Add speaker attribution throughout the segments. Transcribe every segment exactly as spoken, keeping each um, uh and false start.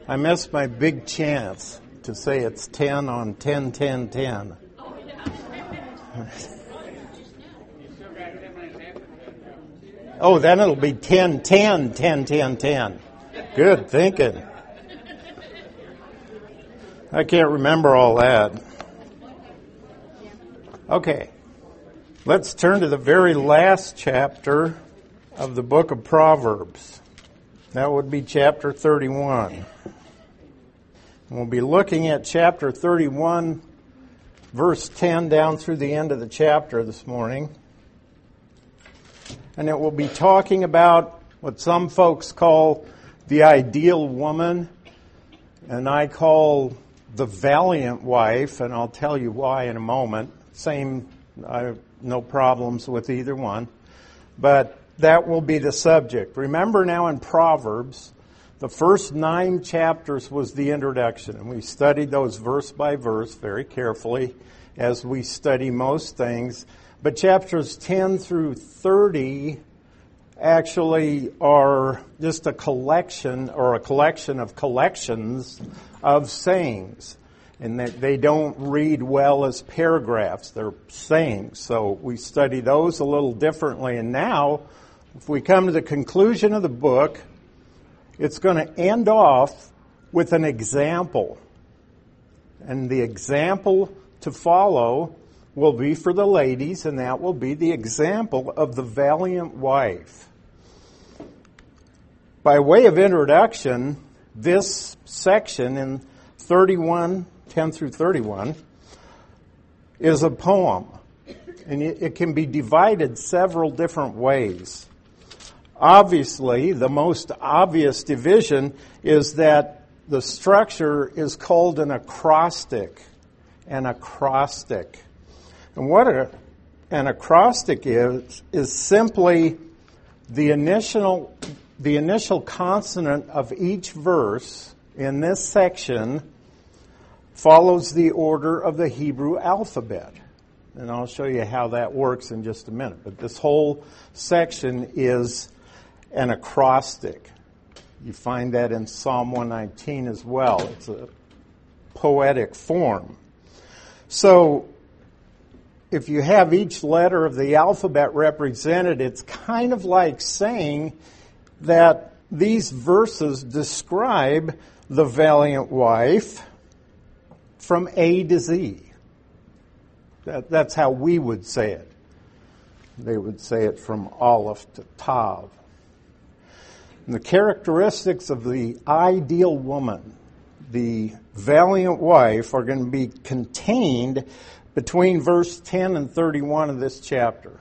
Speaker 1: I missed my big chance to say it's ten on ten, ten, ten. Oh, then it'll be ten, ten, ten, ten, ten. Good thinking. I can't remember all that. Okay. Let's turn to the very last chapter of the book of Proverbs. That would be chapter thirty-one. We'll be looking at chapter thirty-one, verse ten down through the end of the chapter this morning. And it will be talking about what some folks call the ideal woman, and I call the valiant wife, and I'll tell you why in a moment. Same, I have no problems with either one. But that will be the subject. Remember now in Proverbs, the first nine chapters was the introduction, and we studied those verse by verse very carefully as we study most things. But chapters ten through thirty actually are just a collection or a collection of collections of sayings. And that they don't read well as paragraphs. They're sayings. So we study those a little differently. And now, if we come to the conclusion of the book, it's going to end off with an example. And the example to follow will be for the ladies, and that will be the example of the valiant wife. By way of introduction, this section in thirty-one, ten through thirty-one, is a poem. And it can be divided several different ways. Obviously, the most obvious division is that the structure is called an acrostic. An acrostic. And what a, an acrostic is, is simply the initial, the initial consonant of each verse in this section follows the order of the Hebrew alphabet. And I'll show you how that works in just a minute. But this whole section is an acrostic. You find that in Psalm one nineteen as well. It's a poetic form. So if you have each letter of the alphabet represented, it's kind of like saying that these verses describe the valiant wife from A to Z. That, that's how we would say it. They would say it from Aleph to Tav. And the characteristics of the ideal woman, the valiant wife, are going to be contained between verse ten and thirty-one of this chapter.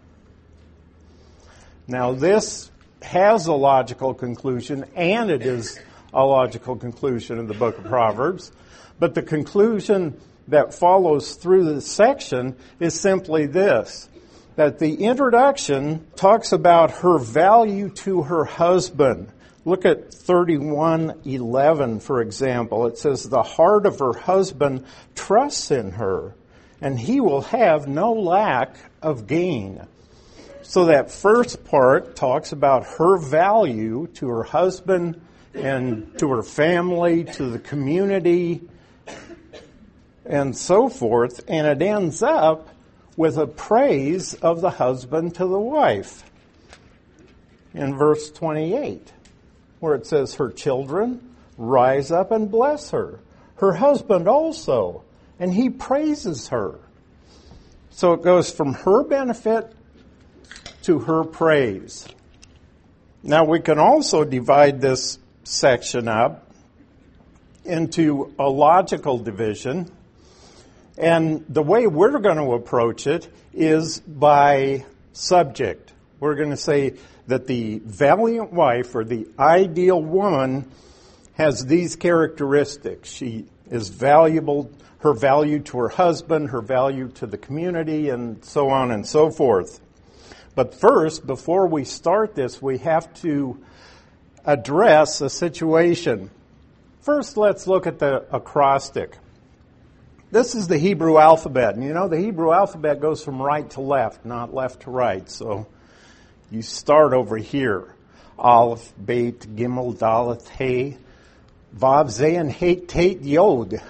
Speaker 1: Now, this has a logical conclusion, and it is a logical conclusion in the book of Proverbs. But the conclusion that follows through the section is simply this, that the introduction talks about her value to her husband. Look at thirty-one eleven, for example. It says, the heart of her husband trusts in her, and he will have no lack of gain. So that first part talks about her value to her husband and to her family, to the community, and so forth, and it ends up with a praise of the husband to the wife in verse twenty-eight, where it says, her children rise up and bless her, her husband also, and he praises her. So it goes from her benefit to her praise. Now we can also divide this section up into a logical division. And the way we're going to approach it is by subject. We're going to say that the valiant wife or the ideal woman has these characteristics. She is valuable, her value to her husband, her value to the community, and so on and so forth. But first, before we start this, we have to address a situation. First, let's look at the acrostic. This is the Hebrew alphabet. And you know, the Hebrew alphabet goes from right to left, not left to right. So you start over here. Aleph, Beit, Gimel, Dalet, Hey. Vav, Zayin, Het, Tate, Yod.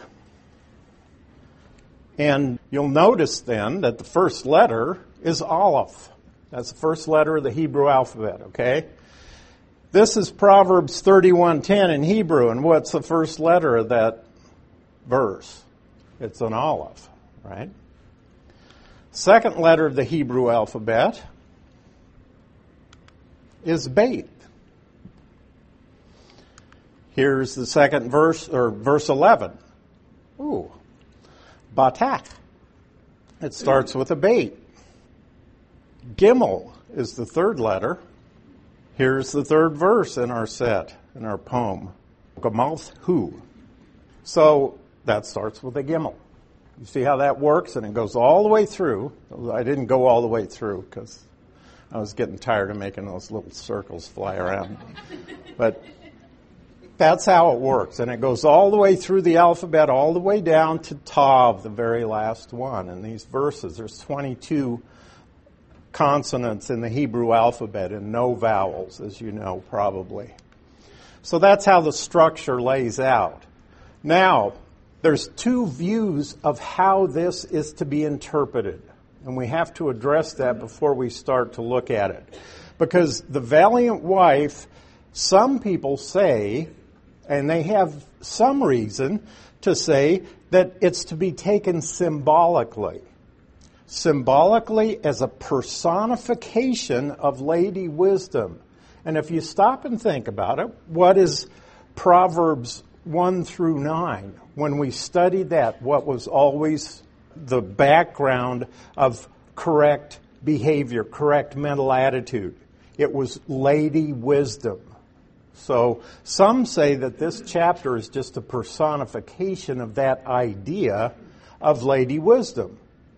Speaker 1: And you'll notice then that the first letter is Aleph. That's the first letter of the Hebrew alphabet, okay? This is Proverbs thirty-one ten in Hebrew, and what's the first letter of that verse? It's an Aleph, right? Second letter of the Hebrew alphabet is Beit. Here's the second verse, or verse eleven. Ooh, Batak. It starts with a Beit. Gimel is the third letter. Here's the third verse in our set, in our poem. Gamalth Hu. So that starts with a Gimel. You see how that works? And it goes all the way through. I didn't go all the way through because I was getting tired of making those little circles fly around. But that's how it works. And it goes all the way through the alphabet, all the way down to Tav, the very last one. In these verses, there's twenty-two consonants in the Hebrew alphabet and no vowels, as you know, probably. So that's how the structure lays out. Now, there's two views of how this is to be interpreted. And we have to address that before we start to look at it. Because the valiant wife, some people say, and they have some reason to say, that it's to be taken symbolically. Symbolically as a personification of Lady Wisdom. And if you stop and think about it, what is Proverbs one through nine? When we studied that, what was always the background of correct behavior, correct mental attitude? It was Lady Wisdom. So some say that this chapter is just a personification of that idea of Lady Wisdom.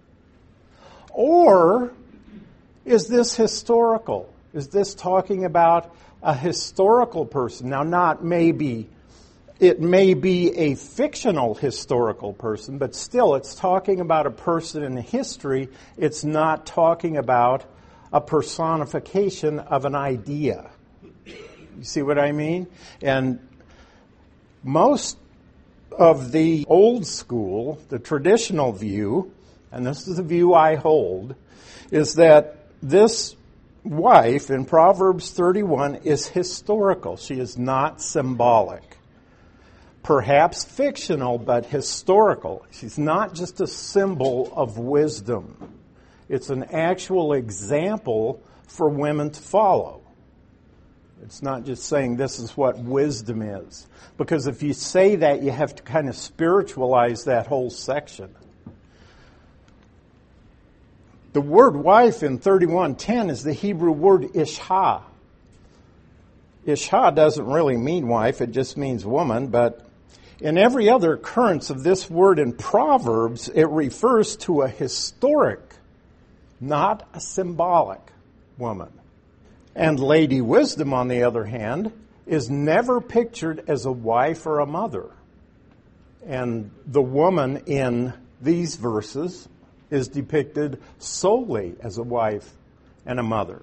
Speaker 1: Or is this historical? Is this talking about a historical person? Now, not maybe, it may be a fictional historical person, but still it's talking about a person in history. It's not talking about a personification of an idea. You see what I mean? And most of the old school, the traditional view, and this is the view I hold, is that this wife in Proverbs thirty-one is historical. She is not symbolic. Perhaps fictional, but historical. She's not just a symbol of wisdom. It's an actual example for women to follow. It's not just saying this is what wisdom is. Because if you say that, you have to kind of spiritualize that whole section. The word wife in thirty-one ten is the Hebrew word ishha. Ishha doesn't really mean wife, it just means woman, but in every other occurrence of this word in Proverbs, it refers to a historic, not a symbolic woman. And Lady Wisdom, on the other hand, is never pictured as a wife or a mother. And the woman in these verses is depicted solely as a wife and a mother.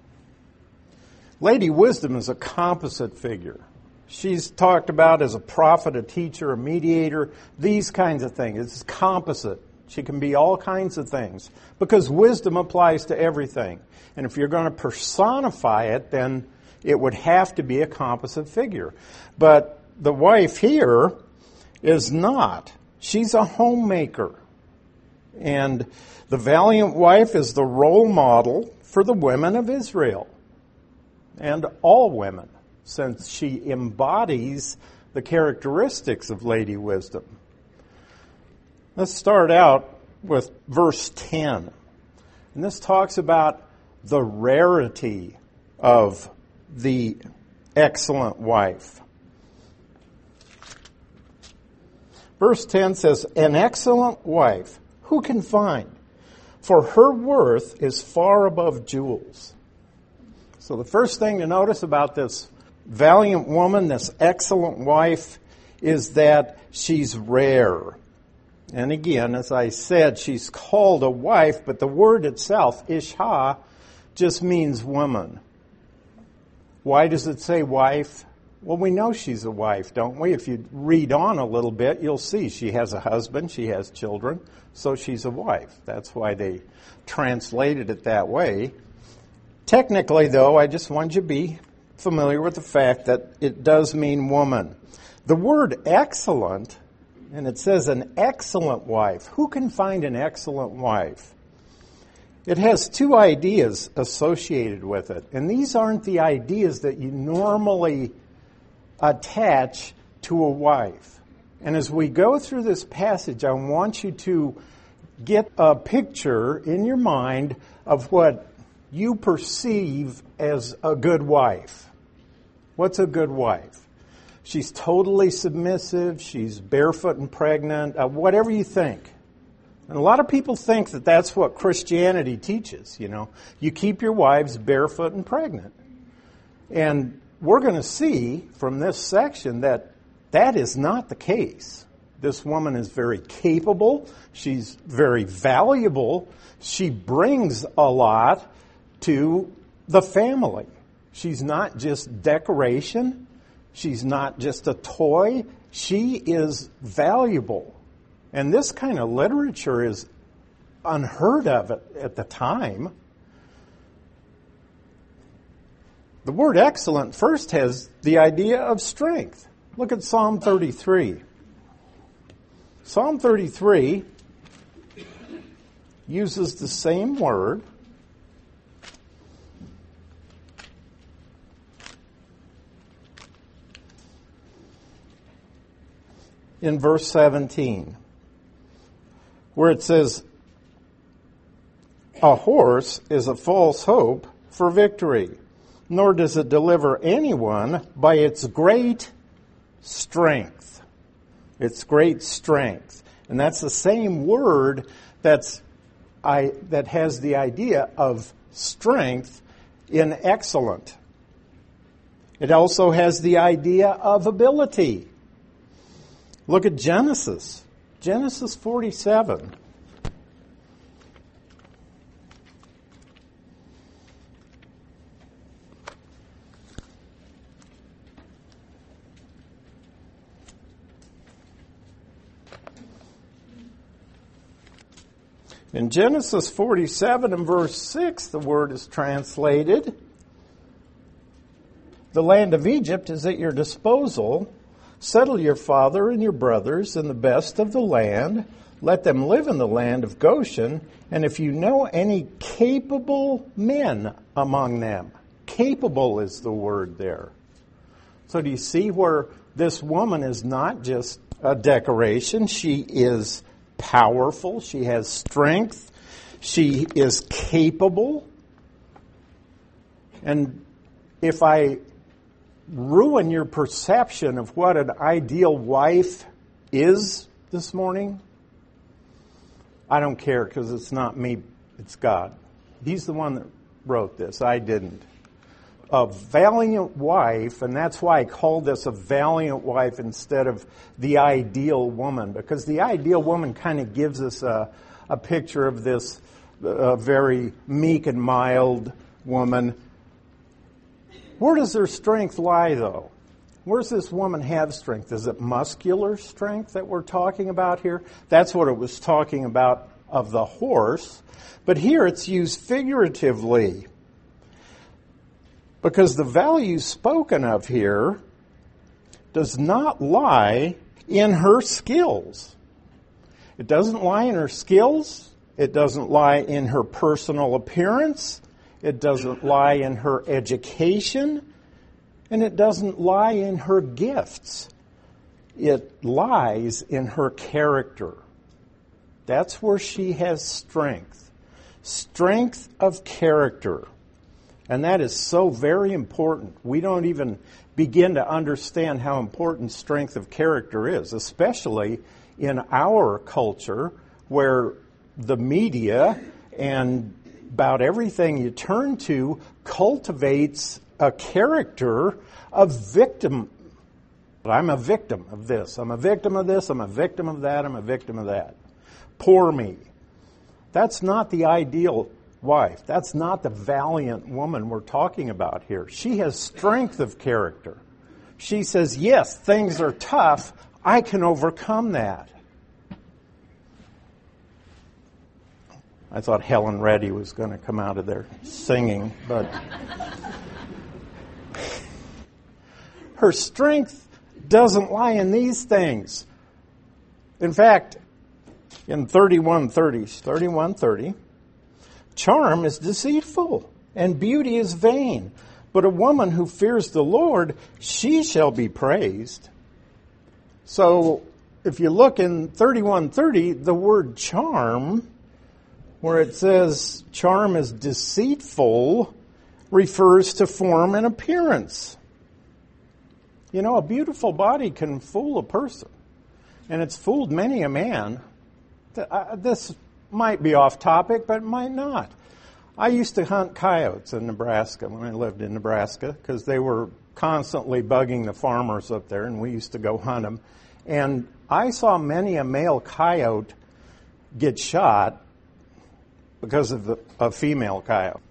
Speaker 1: Lady Wisdom is a composite figure. She's talked about as a prophet, a teacher, a mediator, these kinds of things. It's composite. She can be all kinds of things because wisdom applies to everything. And if you're going to personify it, then it would have to be a composite figure. But the wife here is not. She's a homemaker. And the valiant wife is the role model for the women of Israel. And all women, since she embodies the characteristics of Lady Wisdom. Let's start out with verse ten. And this talks about the rarity of the excellent wife. Verse ten says, "An excellent wife, who can find? For her worth is far above jewels." So the first thing to notice about this valiant woman, this excellent wife, is that she's rare. And again, as I said, she's called a wife, but the word itself, ishha, just means woman. Why does it say wife? Well, we know she's a wife, don't we? If you read on a little bit, you'll see she has a husband, she has children, so she's a wife. That's why they translated it that way. Technically, though, I just want you to be familiar with the fact that it does mean woman. The word excellent, and it says an excellent wife. Who can find an excellent wife? It has two ideas associated with it, and these aren't the ideas that you normally attach to a wife. And as we go through this passage, I want you to get a picture in your mind of what you perceive as a good wife. What's a good wife? She's totally submissive, she's barefoot and pregnant, uh, whatever you think. And a lot of people think that that's what Christianity teaches, you know. You keep your wives barefoot and pregnant. And we're going to see from this section that that is not the case. This woman is very capable. She's very valuable. She brings a lot to the family. She's not just decoration. She's not just a toy. She is valuable. And this kind of literature is unheard of at, at the time. The word excellent first has the idea of strength. Look at Psalm thirty-three. Psalm thirty-three uses the same word. In verse seventeen, where it says, a horse is a false hope for victory, nor does it deliver anyone by its great strength. Its great strength. And that's the same word that's I that has the idea of strength in excellent. It also has the idea of ability. Look at Genesis. Genesis forty-seven. In Genesis forty-seven and verse six, the word is translated, the land of Egypt is at your disposal. Settle your father and your brothers in the best of the land. Let them live in the land of Goshen. And if you know any capable men among them, capable is the word there. So do you see where this woman is not just a decoration? She is powerful. She has strength. She is capable. And if I ruin your perception of what an ideal wife is this morning, I don't care, because it's not me, it's God. He's the one that wrote this. I didn't. A valiant wife, and that's why I called this a valiant wife instead of the ideal woman, because the ideal woman kind of gives us a, a picture of this uh, very meek and mild woman. Where does her strength lie, though? Where does this woman have strength? Is it muscular strength that we're talking about here? That's what it was talking about of the horse. But here it's used figuratively, because the value spoken of here does not lie in her skills. It doesn't lie in her skills. It doesn't lie in her personal appearance. It doesn't lie in her education, and it doesn't lie in her gifts. It lies in her character. That's where she has strength. Strength of character. And that is so very important. We don't even begin to understand how important strength of character is, especially in our culture where the media and about everything you turn to cultivates a character of victim. I'm a victim of this. I'm a victim of this. I'm a victim of that. I'm a victim of that. Poor me. That's not the ideal wife. That's not the valiant woman we're talking about here. She has strength of character. she says, yes, things are tough. I can overcome that. I thought Helen Reddy was going to come out of there singing, but her strength doesn't lie in these things. In fact, in thirty-one thirty, thirty-one thirty, charm is deceitful and beauty is vain, but a woman who fears the Lord, she shall be praised. So if you look in thirty-one thirty, the word charm, where it says charm is deceitful, refers to form and appearance. You know, a beautiful body can fool a person, and it's fooled many a man. This might be off topic, but it might not. I used to hunt coyotes in Nebraska when I lived in Nebraska because they were constantly bugging the farmers up there, and we used to go hunt them. And I saw many a male coyote get shot because of the, a female coyote.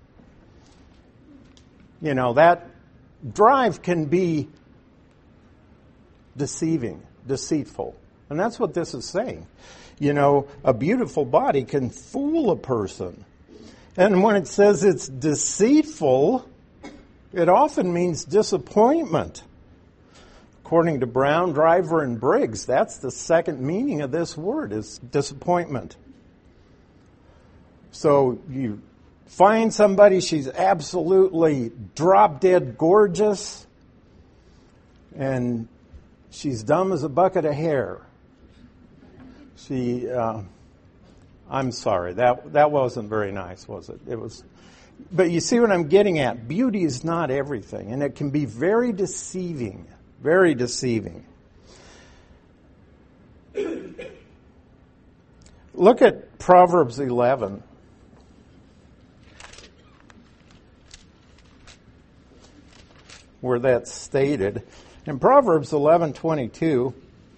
Speaker 1: You know, that drive can be deceiving, deceitful. And that's what this is saying. You know, a beautiful body can fool a person. And when it says it's deceitful, it often means disappointment. According to Brown, Driver, and Briggs, that's the second meaning of this word, is disappointment. So you find somebody, she's absolutely drop-dead gorgeous, and she's dumb as a bucket of hair. She, uh, I'm sorry, that that wasn't very nice, was it? It was, but you see what I'm getting at. Beauty is not everything, and it can be very deceiving, very deceiving. Look at Proverbs eleven. Where that's stated. In Proverbs eleven twenty-two,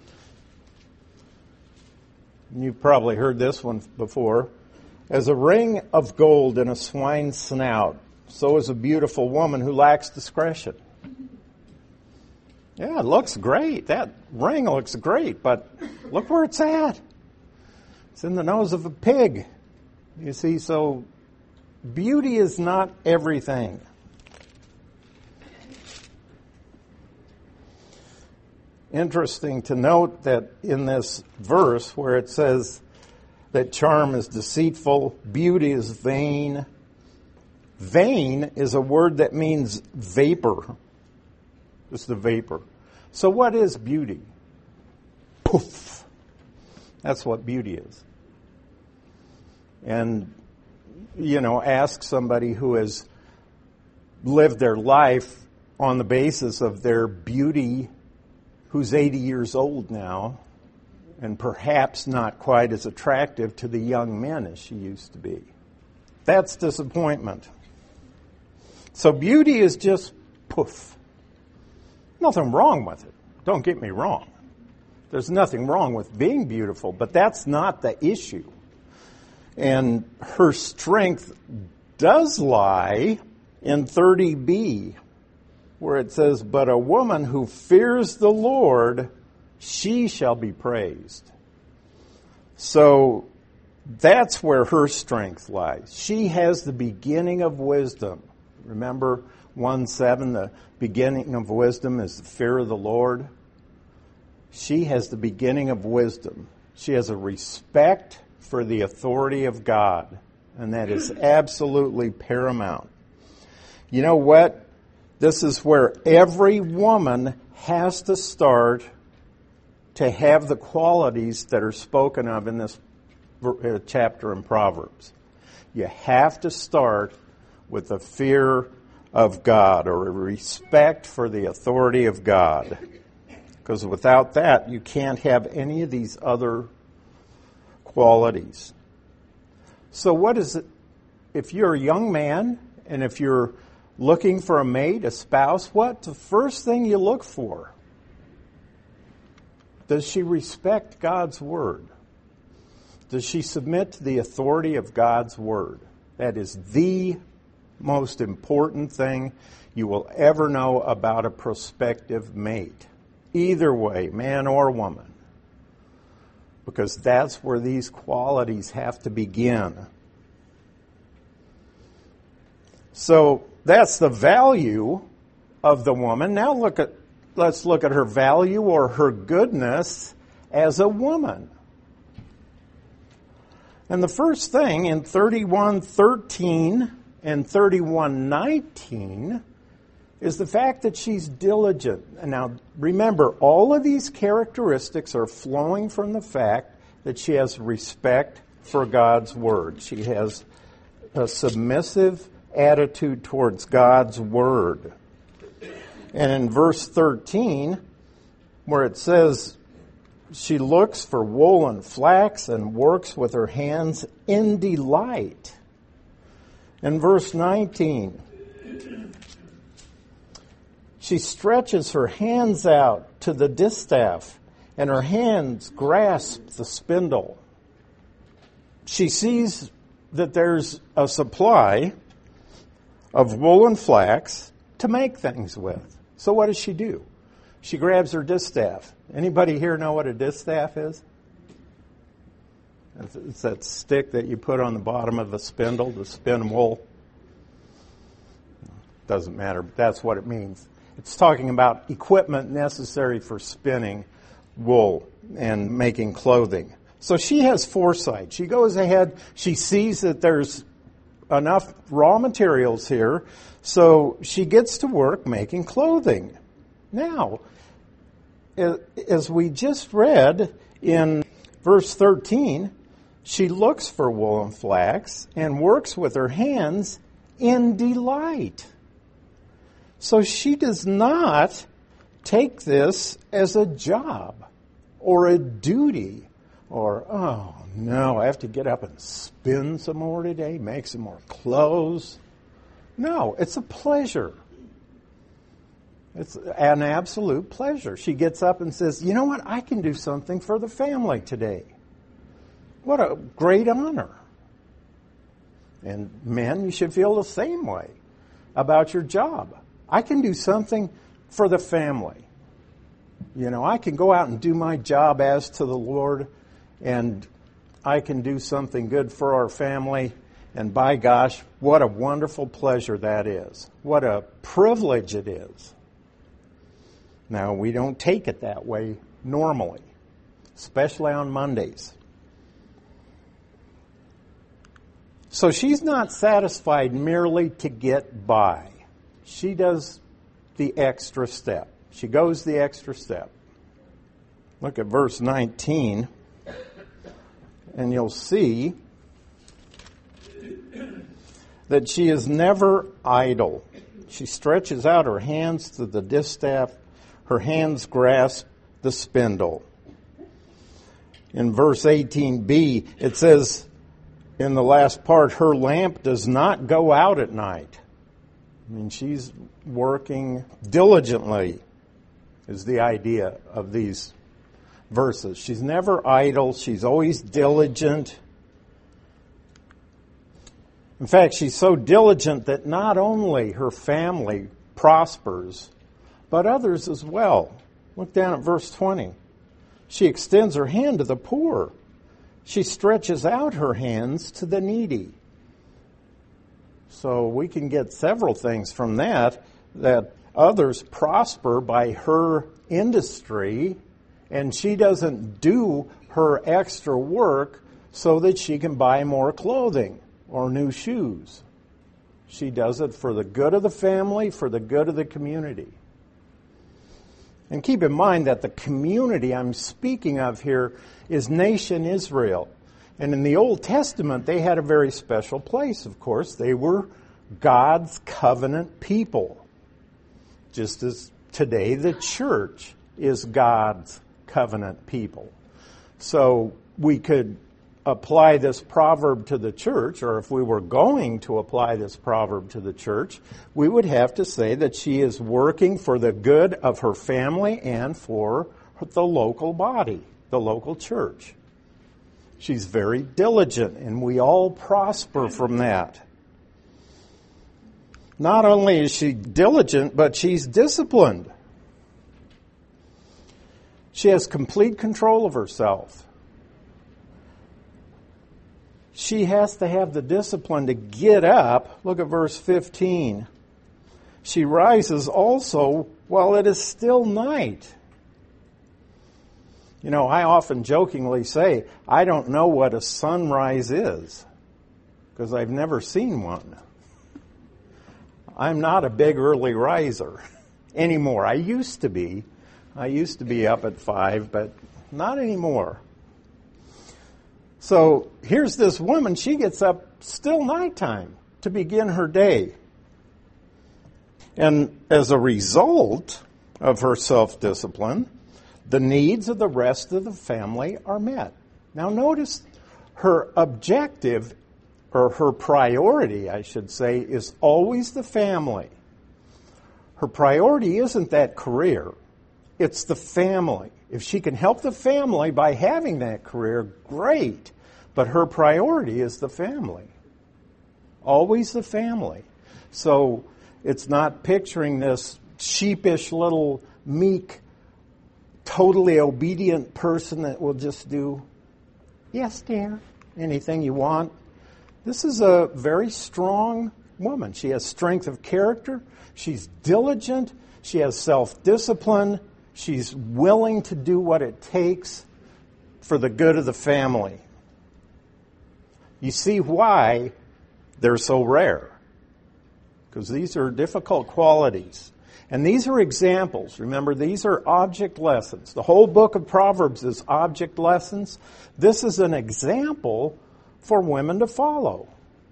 Speaker 1: you've probably heard this one before, as a ring of gold in a swine's snout, so is a beautiful woman who lacks discretion. Yeah, it looks great. That ring looks great, but look where it's at. It's in the nose of a pig. You see, so beauty is not everything. Interesting to note that in this verse where it says that charm is deceitful, beauty is vain. Vain is a word that means vapor. Just a vapor. So what is beauty? Poof. That's what beauty is. And, you know, ask somebody who has lived their life on the basis of their beauty, who's eighty years old now, and perhaps not quite as attractive to the young men as she used to be. That's disappointment. So beauty is just poof. Nothing wrong with it. Don't get me wrong. There's nothing wrong with being beautiful, but that's not the issue. And her strength does lie in thirty b, where it says, but a woman who fears the Lord, she shall be praised. So that's where her strength lies. She has the beginning of wisdom. Remember one seven, the beginning of wisdom is the fear of the Lord. She has the beginning of wisdom. She has a respect for the authority of God, and that is absolutely paramount. You know what? This is where every woman has to start to have the qualities that are spoken of in this chapter in Proverbs. You have to start with the fear of God, or a respect for the authority of God. Because without that, you can't have any of these other qualities. So what is it, if you're a young man, and if you're looking for a mate, a spouse, what's the first thing you look for? Does she respect God's word? Does she submit to the authority of God's word? That is the most important thing you will ever know about a prospective mate. Either way, man or woman. Because that's where these qualities have to begin. So that's the value of the woman. Now look at let's look at her value or her goodness as a woman. And the first thing in thirty-one thirteen and thirty-one nineteen is the fact that she's diligent. Now, remember, all of these characteristics are flowing from the fact that she has respect for God's Word. She has a submissive attitude towards God's Word. And in verse thirteen, where it says, she looks for wool and flax and works with her hands in delight. In verse nineteen, she stretches her hands out to the distaff, and her hands grasp the spindle. She sees that there's a supply of wool and flax to make things with. So what does she do? She grabs her distaff. Anybody here know what a distaff is? It's that stick that you put on the bottom of the spindle to spin wool. Doesn't matter, but that's what it means. It's talking about equipment necessary for spinning wool and making clothing. So she has foresight. She goes ahead, she sees that there's enough raw materials here, so she gets to work making clothing. Now, as we just read in verse thirteen, she looks for wool and flax and works with her hands in delight. So she does not take this as a job or a duty or, oh no, I have to get up and spin some more today, make some more clothes. No, it's a pleasure. It's an absolute pleasure. She gets up and says, you know what, I can do something for the family today. What a great honor. And men, you should feel the same way about your job. I can do something for the family. You know, I can go out and do my job as to the Lord, and I can do something good for our family. And by gosh, what a wonderful pleasure that is. What a privilege it is. Now, we don't take it that way normally, especially on Mondays. So she's not satisfied merely to get by. She does the extra step. She goes the extra step. Look at verse nineteen, and you'll see that she is never idle. She stretches out her hands to the distaff. Her hands grasp the spindle. In verse eighteen b, it says in the last part, her lamp does not go out at night. I mean, she's working diligently, is the idea of these verses. She's never idle. She's always diligent. In fact, she's so diligent that not only her family prospers, but others as well. Look down at verse twenty. She extends her hand to the poor. She stretches out her hands to the needy. So we can get several things from that, that others prosper by her industry, and she doesn't do her extra work so that she can buy more clothing or new shoes. She does it for the good of the family, for the good of the community. And keep in mind that the community I'm speaking of here is nation Israel. And in the Old Testament, they had a very special place, of course. They were God's covenant people. Just as today the church is God's covenant people. So we could apply this proverb to the church, or if we were going to apply this proverb to the church, we would have to say that she is working for the good of her family and for the local body, the local church. She's very diligent, and we all prosper from that. Not only is she diligent, but she's disciplined. She has complete control of herself. She has to have the discipline to get up. Look at verse fifteen. She rises also while it is still night. You know, I often jokingly say, I don't know what a sunrise is, because I've never seen one. I'm not a big early riser anymore. I used to be. I used to be up at five, but not anymore. So here's this woman, she gets up still nighttime to begin her day. And as a result of her self-discipline, the needs of the rest of the family are met. Now notice her objective, or her priority, I should say, is always the family. Her priority isn't that career, it's the family. If she can help the family by having that career, great. But her priority is the family. Always the family. So it's not picturing this sheepish little meek, totally obedient person that will just do, yes, dear, anything you want. This is a very strong woman. She has strength of character. She's diligent. She has self-discipline. She's willing to do what it takes for the good of the family. You see why they're so rare. Because these are difficult qualities. And these are examples. Remember, these are object lessons. The whole book of Proverbs is object lessons. This is an example for women to follow.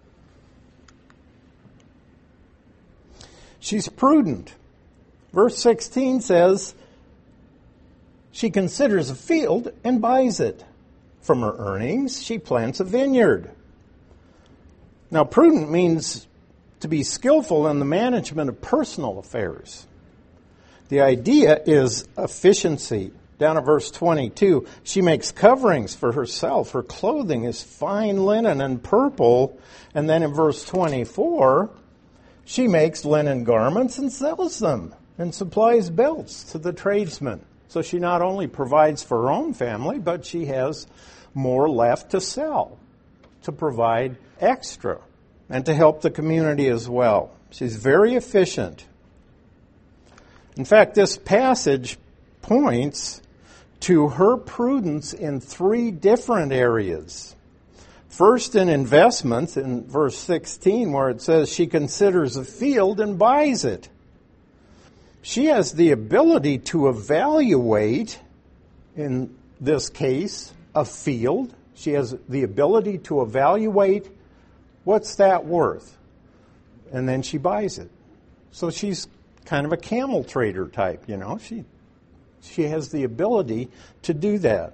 Speaker 1: She's prudent. Verse sixteen says, she considers a field and buys it. From her earnings, she plants a vineyard. Now, prudent means to be skillful in the management of personal affairs. The idea is efficiency. Down at verse twenty-two, she makes coverings for herself. Her clothing is fine linen and purple. And then in verse twenty-four, she makes linen garments and sells them and supplies belts to the tradesmen. So she not only provides for her own family, but she has more left to sell, to provide extra, and to help the community as well. She's very efficient. In fact, this passage points to her prudence in three different areas. First, in investments, in verse sixteen, where it says she considers a field and buys it. She has the ability to evaluate, in this case, a field. She has the ability to evaluate what's that worth, and then she buys it. So she's kind of a camel trader type, you know. She she has the ability to do that.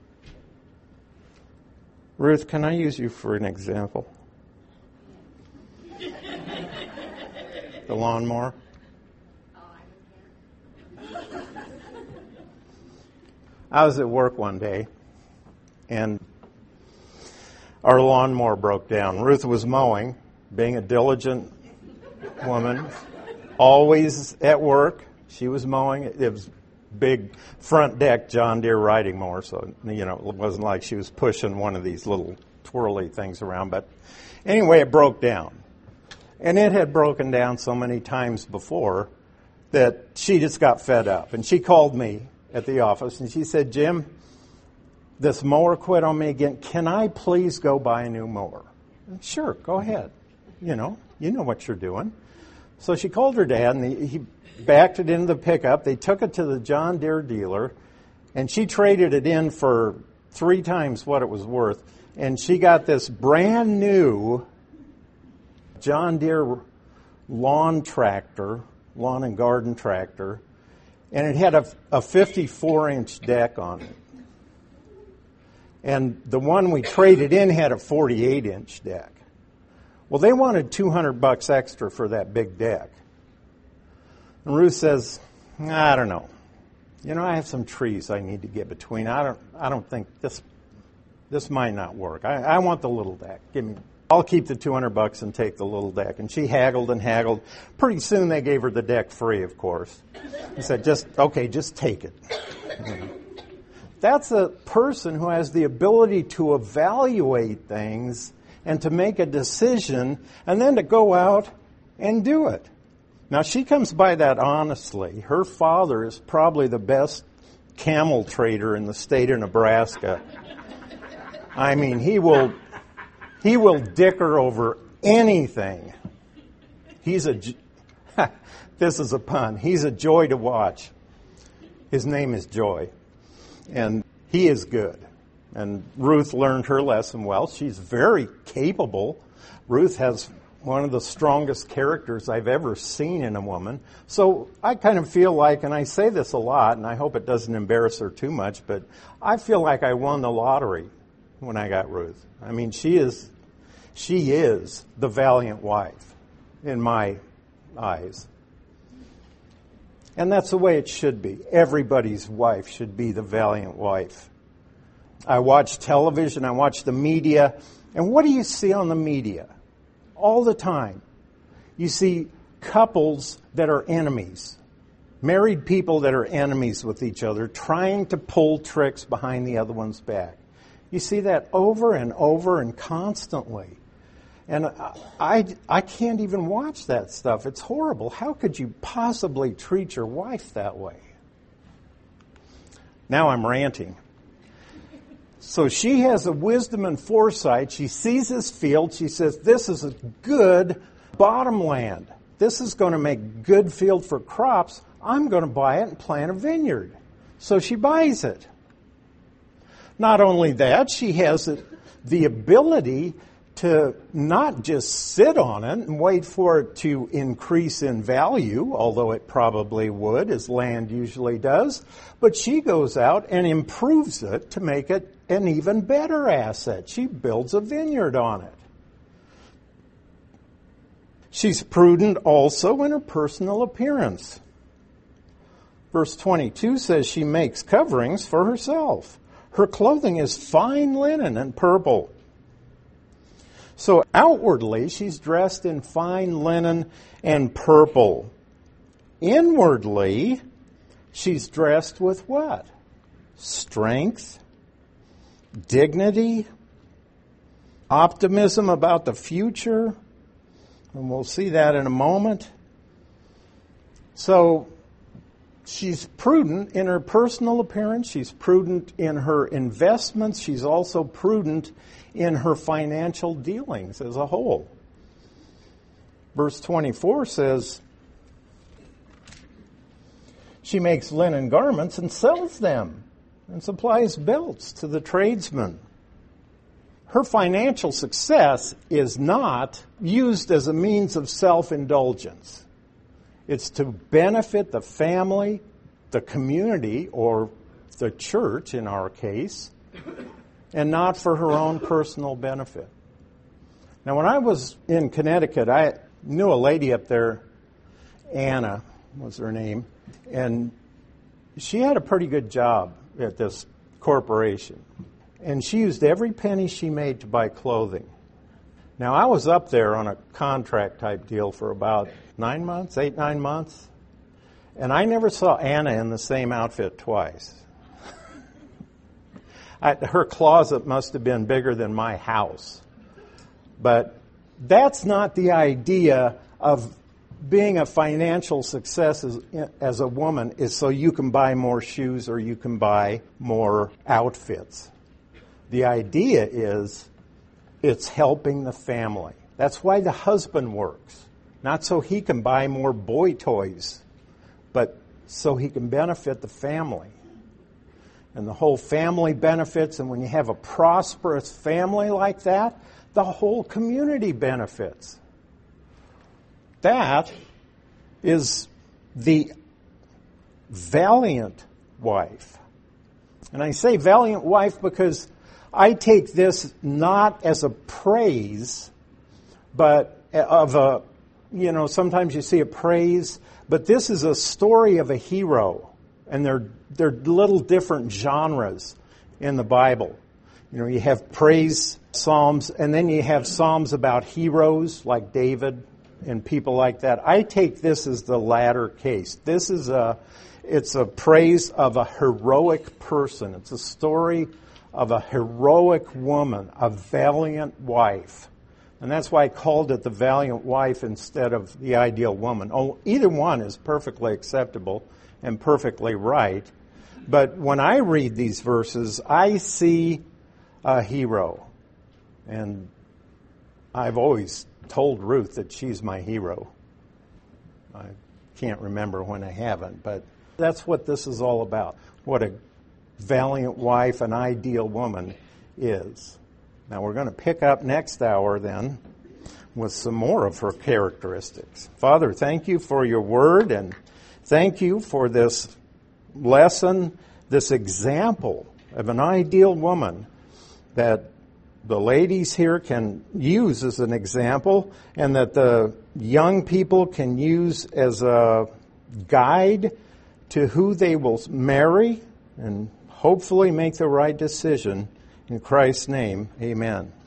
Speaker 1: Ruth, can I use you for an example? The lawnmower. I was at work one day, and our lawnmower broke down. Ruth was mowing, being a diligent woman, always at work. She was mowing. It was big front deck John Deere riding mower, so you know it wasn't like she was pushing one of these little twirly things around. But anyway, it broke down, and it had broken down so many times before that she just got fed up. And she called me at the office, and she said, "Jim, this mower quit on me again. Can I please go buy a new mower?" And, sure, go ahead. You know, you know what you're doing. So she called her dad, and he, he backed it into the pickup. They took it to the John Deere dealer, and she traded it in for three times what it was worth. And she got this brand new John Deere lawn tractor, lawn and garden tractor, and it had a, a fifty-four inch deck on it. And the one we traded in had a forty-eight inch deck. Well, they wanted two hundred bucks extra for that big deck. And Ruth says, I don't know. You know, I have some trees I need to get between. I don't I don't think this this might not work. I, I want the little deck. Give me I'll keep the two hundred bucks and take the little deck. And she haggled and haggled. Pretty soon they gave her the deck free, of course. He said, just, okay, just take it. That's a person who has the ability to evaluate things and to make a decision and then to go out and do it. Now, she comes by that honestly. Her father is probably the best camel trader in the state of Nebraska. I mean, he will he will dicker over anything. He's a this is a pun. He's a joy to watch. His name is Joy, and he is good. And Ruth learned her lesson well. She's very capable. Ruth has one of the strongest characters I've ever seen in a woman. So I kind of feel like, and I say this a lot, and I hope it doesn't embarrass her too much, but I feel like I won the lottery when I got Ruth. I mean, she is, she is the valiant wife in my eyes. And that's the way it should be. Everybody's wife should be the valiant wife. I watch television, I watch the media, and what do you see on the media? All the time. You see couples that are enemies, married people that are enemies with each other, trying to pull tricks behind the other one's back. You see that over and over and constantly. And I, I, I can't even watch that stuff. It's horrible. How could you possibly treat your wife that way? Now I'm ranting. So she has a wisdom and foresight. She sees this field. She says, this is a good bottomland. This is going to make good field for crops. I'm going to buy it and plant a vineyard. So she buys it. Not only that, she has the ability to not just sit on it and wait for it to increase in value, although it probably would, as land usually does, but she goes out and improves it to make it an even better asset. She builds a vineyard on it. She's prudent also in her personal appearance. Verse twenty-two says she makes coverings for herself. Her clothing is fine linen and purple. So outwardly, she's dressed in fine linen and purple. Inwardly, she's dressed with what? Strength, dignity, optimism about the future. And we'll see that in a moment. So she's prudent in her personal appearance. She's prudent in her investments. She's also prudent in her financial dealings as a whole. Verse twenty-four says, she makes linen garments and sells them and supplies belts to the tradesmen. Her financial success is not used as a means of self-indulgence. It's to benefit the family, the community, or the church in our case, and not for her own personal benefit. Now, when I was in Connecticut, I knew a lady up there, Anna was her name, and she had a pretty good job at this corporation. And she used every penny she made to buy clothing. Now, I was up there on a contract type deal for about nine months, eight, nine months, and I never saw Anna in the same outfit twice. I, her closet must have been bigger than my house. But that's not the idea of being a financial success as, as a woman, is so you can buy more shoes or you can buy more outfits. The idea is it's helping the family. That's why the husband works. Not so he can buy more boy toys, but so he can benefit the family. And the whole family benefits, and when you have a prosperous family like that, the whole community benefits. That is the valiant wife. And I say valiant wife because I take this not as a praise, but of a, you know, sometimes you see a praise, but this is a story of a hero. And they're, they're little different genres in the Bible. You know, you have praise psalms, and then you have psalms about heroes like David and people like that. I take this as the latter case. This is a, it's a praise of a heroic person. It's a story of a heroic woman, a valiant wife. And that's why I called it the valiant wife instead of the ideal woman. Oh, either one is perfectly acceptable and perfectly right. But when I read these verses, I see a hero. And I've always told Ruth that she's my hero. I can't remember when I haven't, but that's what this is all about. What a valiant wife, an ideal woman is. Now we're going to pick up next hour then with some more of her characteristics. Father, thank you for your word, and thank you for this lesson, this example of an ideal woman that the ladies here can use as an example, and that the young people can use as a guide to who they will marry and hopefully make the right decision. In Christ's name, amen.